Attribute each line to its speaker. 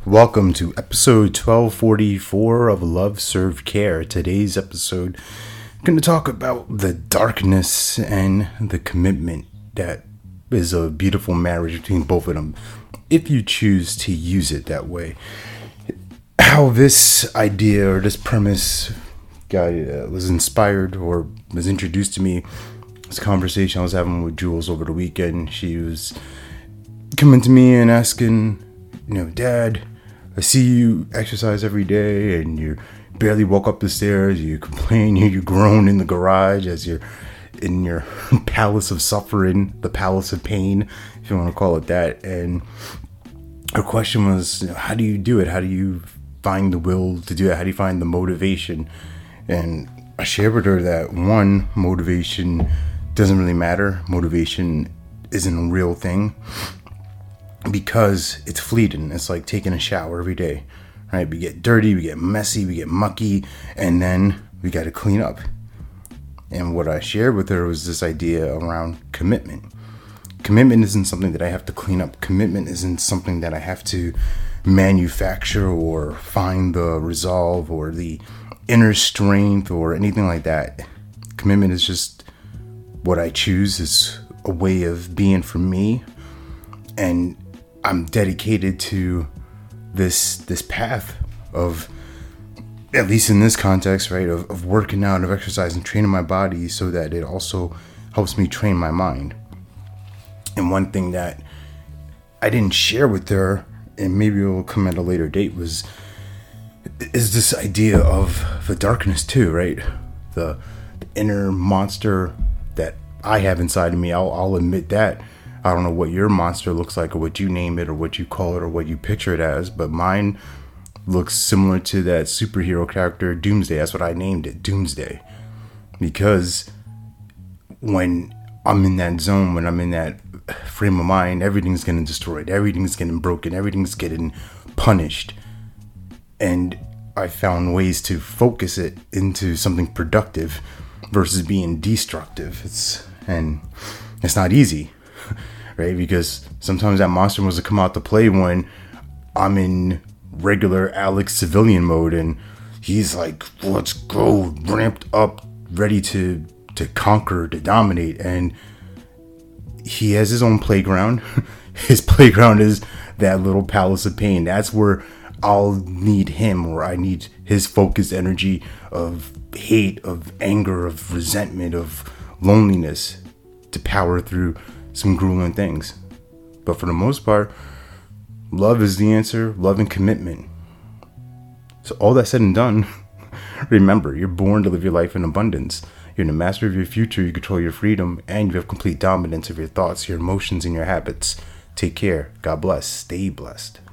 Speaker 1: Welcome to episode 1244 of Love Serve Care. Today's episode, I'm going to talk about the darkness and the commitment that is a beautiful marriage between both of them, if you choose to use it that way. How this idea or this premise was inspired or was introduced to me. This conversation I was having with Jules over the weekend. She was coming to me and asking, Dad, I see you exercise every day and you barely walk up the stairs. You complain, you groan in the garage as you're in your palace of suffering, the palace of pain, if you want to call it that. And her question was, how do you do it? How do you find the will to do it? How do you find the motivation? And I shared with her that one, motivation doesn't really matter. Motivation isn't a real thing because it's fleeting. It's like taking a shower every day, right? We get dirty, we get messy, we get mucky, and then we got to clean up. And what I shared with her was this idea around commitment. Commitment isn't something that I have to clean up. Commitment isn't something that I have to manufacture or find the resolve or the inner strength or anything like that. Commitment is just what I choose. It's a way of being for me. And I'm dedicated to this path of, at least in this context, right, of working out, of exercising, training my body so that it also helps me train my mind. And one thing that I didn't share with her, and maybe it will come at a later date, is this idea of the darkness too, right? The inner monster that I have inside of me. I'll admit that. I don't know what your monster looks like or what you name it or what you call it or what you picture it as, but mine looks similar to that superhero character Doomsday. That's what I named it, Doomsday. Because when I'm in that zone, when I'm in that frame of mind, everything's getting destroyed, everything's getting broken, everything's getting punished. And I found ways to focus it into something productive versus being destructive. It's not easy. Right? Because sometimes that monster wants to come out to play when I'm in regular Alex civilian mode and he's like, let's go, ramped up, ready to conquer, to dominate. And he has his own playground. His playground is that little palace of pain. That's where I'll need him, or I need his focused energy of hate, of anger, of resentment, of loneliness to power through some grueling things. But for the most part, love is the answer. Love and commitment. So all that said and done, remember, you're born to live your life in abundance. You're the master of your future. You control your freedom, and you have complete dominance of your thoughts, your emotions, and your habits. Take care. God bless. Stay blessed.